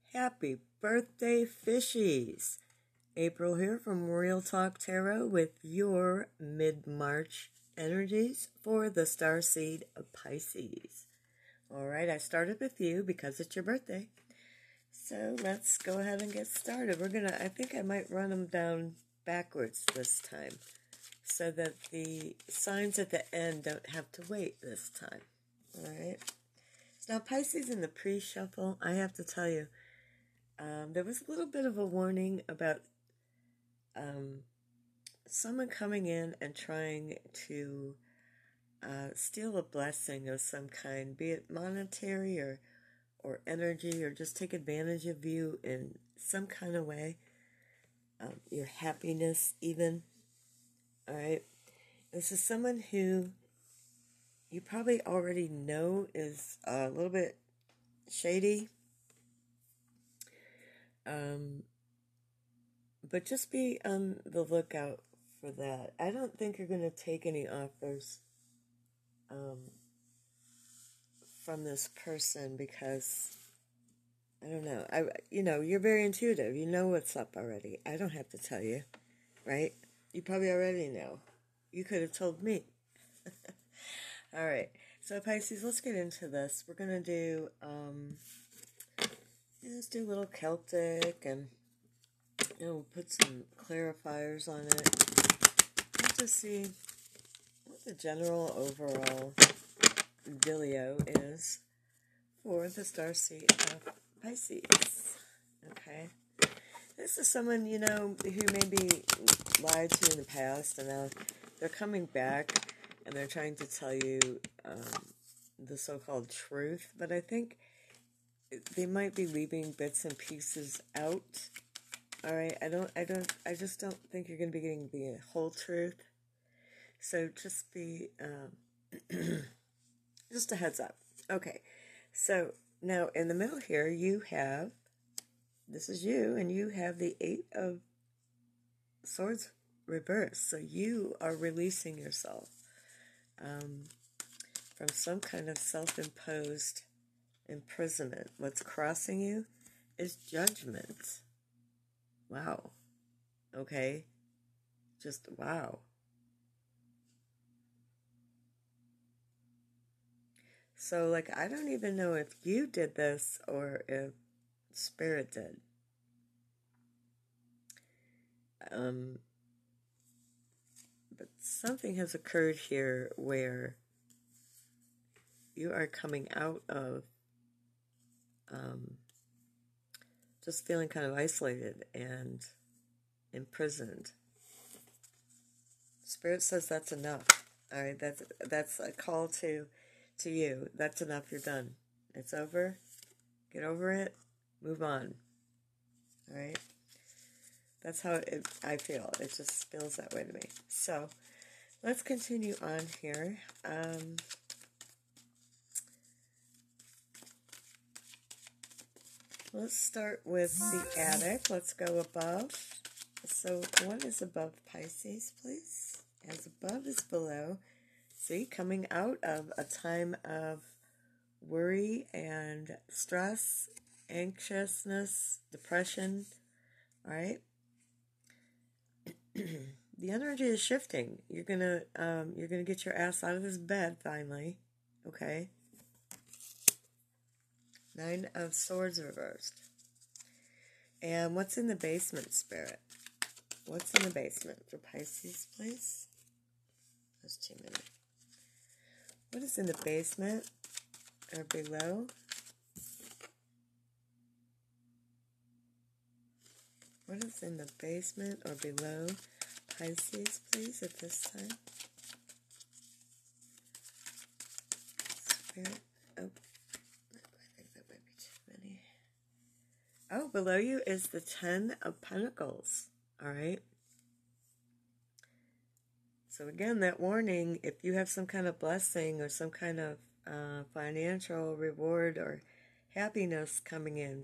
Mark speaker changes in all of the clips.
Speaker 1: Happy birthday, fishies! April here from Real Talk Tarot with your mid-March energies for the starseed of Pisces. Alright, I started with you because it's your birthday. So let's go ahead and get started. I think I might run them down backwards this time so that the signs at the end don't have to wait this time. Alright. So now Pisces in the pre-shuffle, I have to tell you, there was a little bit of a warning about someone coming in and trying to steal a blessing of some kind, be it monetary or energy, or just take advantage of you in some kind of way, your happiness even. All right, this is someone who you probably already know is a little bit shady. But just be on the lookout for that. I don't think you're going to take any offers from this person because, I don't know. You're very intuitive. You know what's up already. I don't have to tell you, right? You probably already know. You could have told me. All right. So Pisces, let's get into this. We're going to do, let's do a little Celtic and we'll put some clarifiers on it. Let's just see what the general overall dealio is for the starseed of Pisces. Okay. This is someone, who maybe lied to you in the past, and now they're coming back and they're trying to tell you the so-called truth. But I think they might be leaving bits and pieces out. All right, I just don't think you're going to be getting the whole truth. So just be, just a heads up. Okay, so now in the middle here, this is you, and you have the 8 of Swords reversed. So you are releasing yourself from some kind of self-imposed imprisonment. What's crossing you is judgment. Wow. Okay. Just wow. So, I don't even know if you did this or if Spirit did. But something has occurred here where you are coming out of just feeling kind of isolated and imprisoned. Spirit says that's enough. All right, that's a call to you. That's enough. You're done. It's over. Get over it. Move on. All right. That's how I feel. It just feels that way to me. So let's continue on here. Let's start with the attic. Let's go above. So what is above Pisces, please? As above is below. See, coming out of a time of worry and stress, anxiousness, depression. All right. The energy is shifting. You're gonna get your ass out of this bed finally. Okay. 9 of Swords reversed. And what's in the basement, Spirit? What's in the basement for Pisces, please? That's 2 minutes. What is in the basement or below? What is in the basement or below Pisces, please, at this time? Spirit. Oh, I think that might be too many. Oh, below you is the 10 of Pentacles. All right. So again, that warning, if you have some kind of blessing or some kind of financial reward or happiness coming in,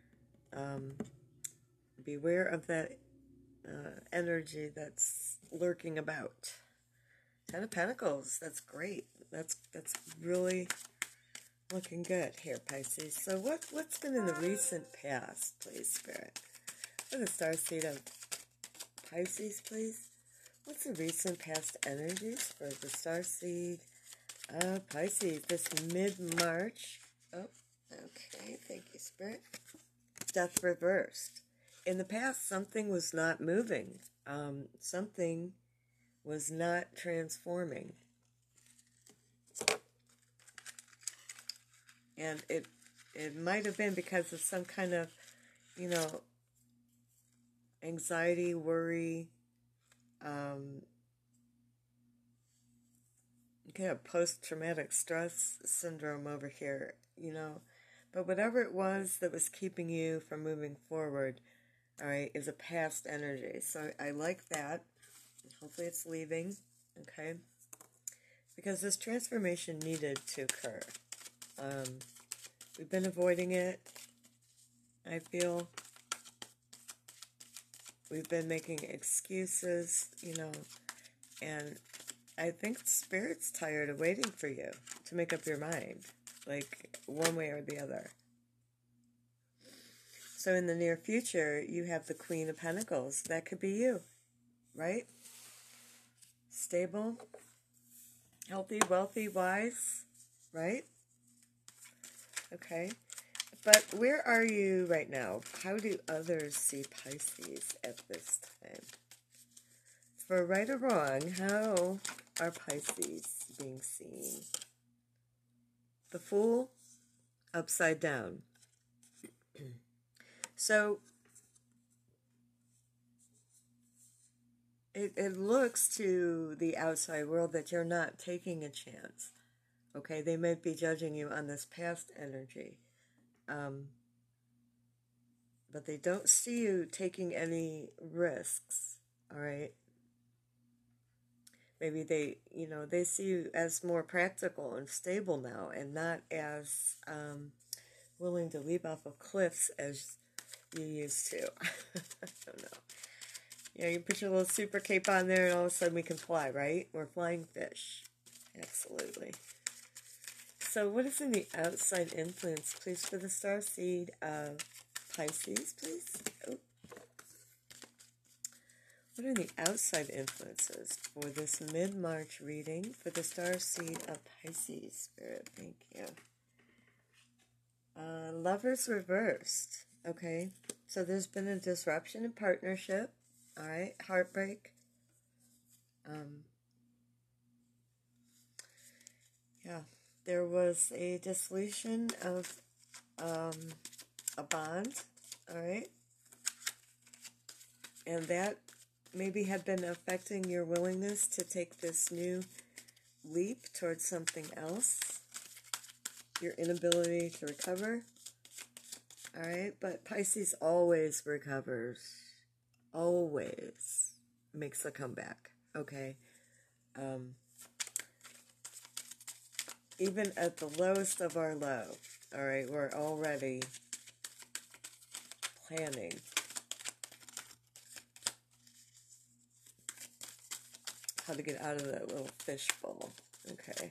Speaker 1: beware of that energy that's lurking about. 10 of Pentacles, that's great. That's really looking good here, Pisces. So what's been in the recent past, please, Spirit? For the starseed of Pisces, please. What's the recent past energies for the starseed of Pisces this mid-March? Oh, okay. Thank you, Spirit. Death reversed. In the past, something was not moving. Something was not transforming. And it might have been because of some kind of, anxiety, worry, kind of post-traumatic stress syndrome over here, But whatever it was that was keeping you from moving forward, all right, is a past energy. So I like that. Hopefully it's leaving, okay? Because this transformation needed to occur. We've been avoiding it, I feel. We've been making excuses, and I think Spirit's tired of waiting for you to make up your mind, like one way or the other. So in the near future, you have the Queen of Pentacles. That could be you, right? Stable, healthy, wealthy, wise, right? Okay. But where are you right now? How do others see Pisces at this time? For right or wrong, how are Pisces being seen? The Fool, upside down. So, it looks to the outside world that you're not taking a chance. Okay, they might be judging you on this past energy. But they don't see you taking any risks, all right? Maybe they see you as more practical and stable now and not as willing to leap off of cliffs as you used to. I don't know. You put your little super cape on there and all of a sudden we can fly, right? We're flying fish. Absolutely. So what is in the outside influence, please, for the starseed of Pisces, please? Oh. What are the outside influences for this mid-March reading for the starseed of Pisces, Spirit? Thank you. Lovers reversed. Okay. So there's been a disruption in partnership. All right. Heartbreak. Yeah. There was a dissolution of a bond. All right. And that maybe had been affecting your willingness to take this new leap towards something else. Your inability to recover. All right, but Pisces always recovers. Always makes a comeback, okay? Even at the lowest of our low, all right, we're already planning how to get out of that little fishbowl. Okay.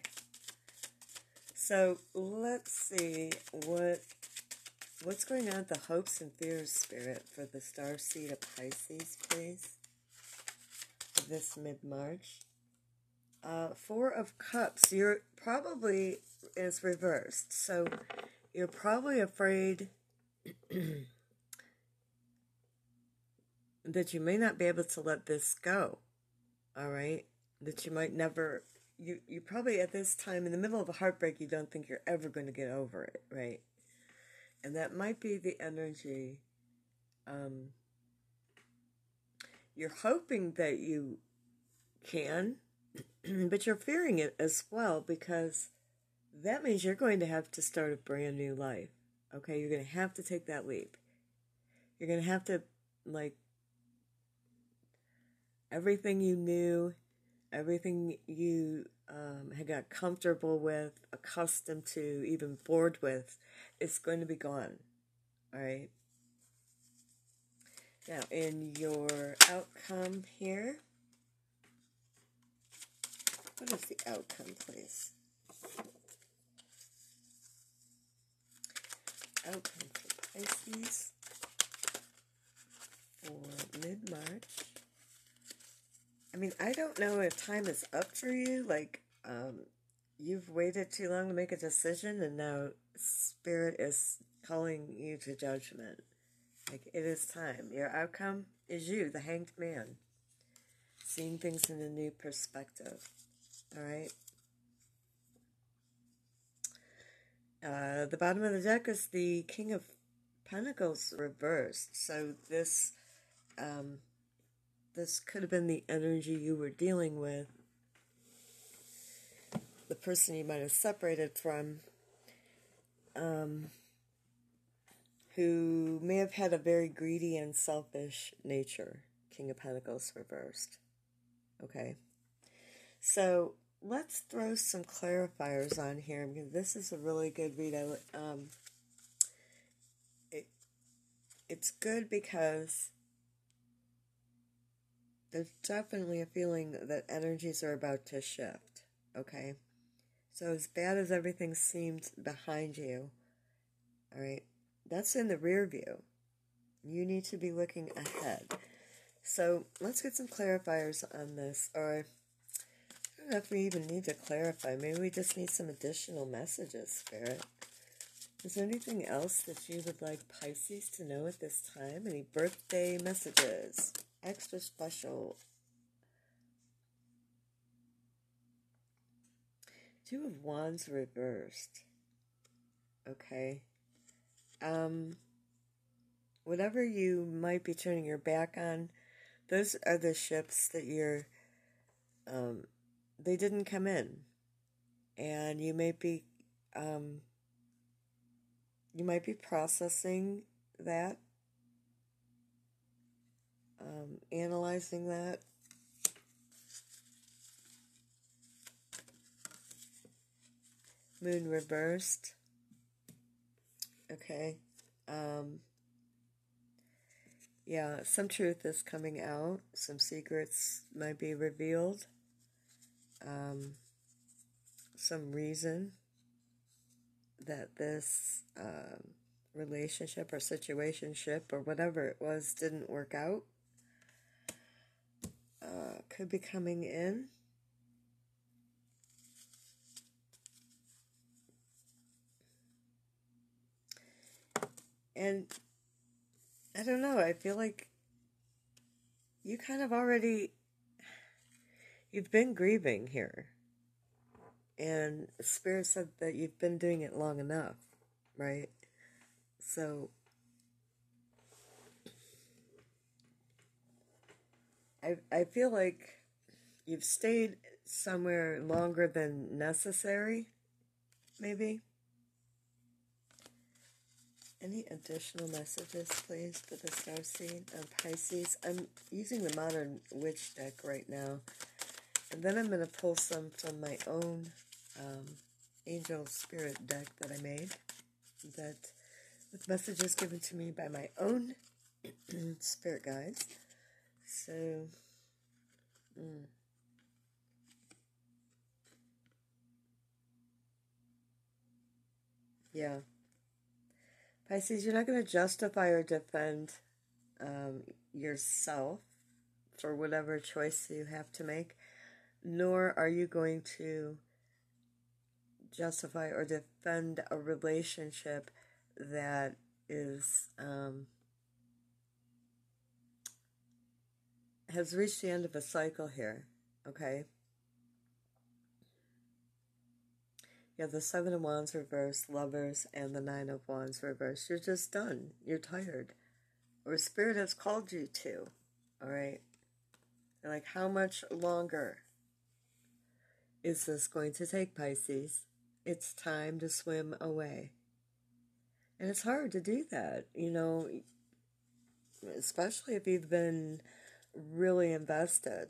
Speaker 1: So let's see what's going on with the hopes and fears, Spirit, for the starseed of Pisces, please, for this mid-March. Four of Cups. You're probably is reversed, so you're probably afraid that you may not be able to let this go. All right, that you might never, you probably at this time in the middle of a heartbreak, you don't think you're ever going to get over it, right? And that might be the energy. You're hoping that you can, but you're fearing it as well because that means you're going to have to start a brand new life. Okay, you're going to have to take that leap. You're going to have to, everything you knew, everything you had got comfortable with, accustomed to, even bored with, is going to be gone. All right? Now, in your outcome here, what is the outcome, please? outcome for Pisces for mid-March. I mean, I don't know if time is up for you, like, you've waited too long to make a decision, and now Spirit is calling you to judgment. Like, it is time. Your outcome is you, the Hanged Man, seeing things in a new perspective. All right? The bottom of the deck is the King of Pentacles reversed. So this could have been the energy you were dealing with, the person you might have separated from, who may have had a very greedy and selfish nature. King of Pentacles reversed. Okay. So let's throw some clarifiers on here, because this is a really good read. It's good because there's definitely a feeling that energies are about to shift. Okay. So as bad as everything seemed behind you, all right, that's in the rear view. You need to be looking ahead. So let's get some clarifiers on this. Or I don't know if we even need to clarify. Maybe we just need some additional messages, Spirit. Is there anything else that you would like Pisces to know at this time? Any birthday messages? Extra special. Two of Wands reversed. Okay. Whatever you might be turning your back on, those are the ships that you're, they didn't come in. And you might be processing that, analyzing that. Moon reversed. Okay. Yeah, some truth is coming out. Some secrets might be revealed. Some reason that this relationship or situationship or whatever it was didn't work out could be coming in. And I don't know, I feel like you kind of already, you've been grieving here. And Spirit said that you've been doing it long enough, right? So I feel like you've stayed somewhere longer than necessary, maybe. Any additional messages, please, for the Starseed on Pisces? I'm using the Modern Witch deck right now. And then I'm going to pull some from my own Angel Spirit deck that I made. That with messages given to me by my own spirit guides. So, yeah. Pisces, you're not going to justify or defend yourself for whatever choice you have to make, nor are you going to justify or defend a relationship that is has reached the end of a cycle here, okay? You have the Seven of Wands reversed, Lovers, and the Nine of Wands reversed. You're just done. You're tired. Or Spirit has called you to, all right? And like, how much longer is this going to take, Pisces? It's time to swim away. And it's hard to do that, you know, especially if you've been really invested.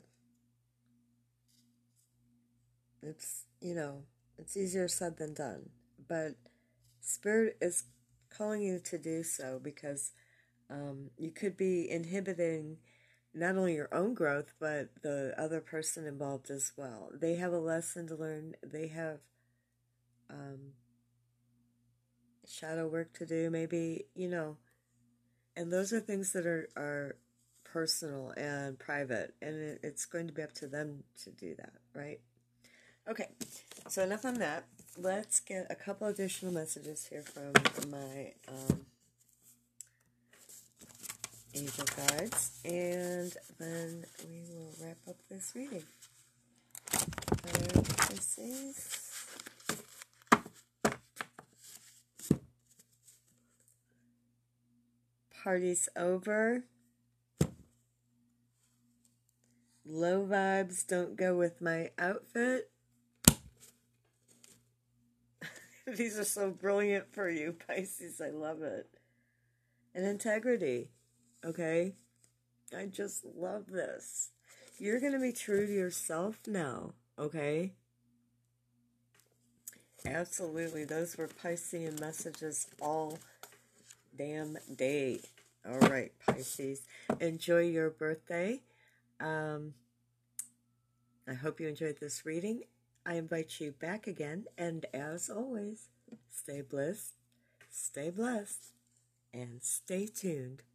Speaker 1: It's, you know, it's easier said than done. But Spirit is calling you to do so because you could be inhibiting not only your own growth, but the other person involved as well. They have a lesson to learn. They have shadow work to do, maybe, you know. And those are things that are personal and private, and it's going to be up to them to do that, right? Okay, so enough on that. Let's get a couple additional messages here from my angel guides, and then we will wrap up this reading. Pisces. Party's over. Low vibes don't go with my outfit. These are so brilliant for you, Pisces. I love it. And integrity. Okay? I just love this. You're going to be true to yourself now. Okay? Absolutely. Those were Piscean messages all damn day. All right, Pisces. Enjoy your birthday. I hope you enjoyed this reading. I invite you back again, and as always, stay blessed, and stay tuned.